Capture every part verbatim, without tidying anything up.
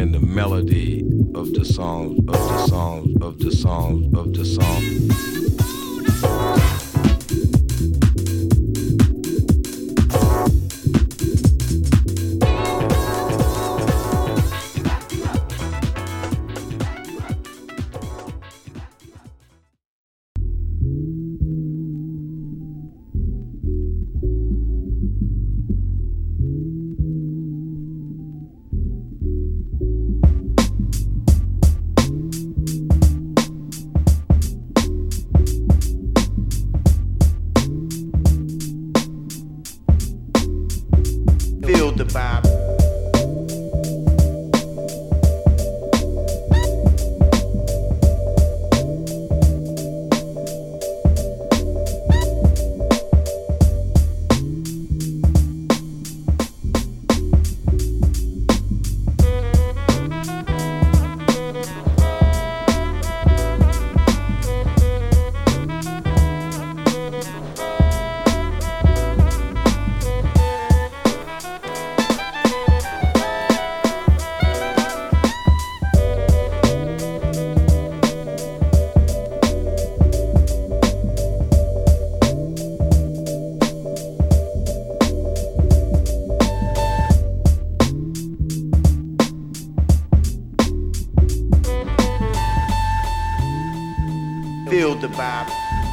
understand the melody of the songs, of the songs, of the songs, of the songs. Feel the vibe. Feel the vibe.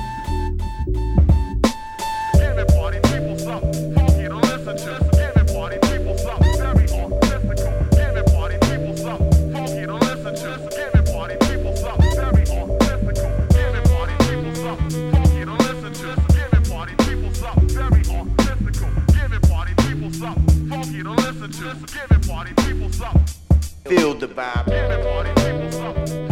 Give it party people something funky to listen to. Give it party people something very artistical. Give it party people something funky to listen to. Give it party people something very artistical. Give it party people something funky to listen to. Give it party people something very artistical. Give it party people something funky to listen to. Give it party people something. Feel the vibe. Give it party people something.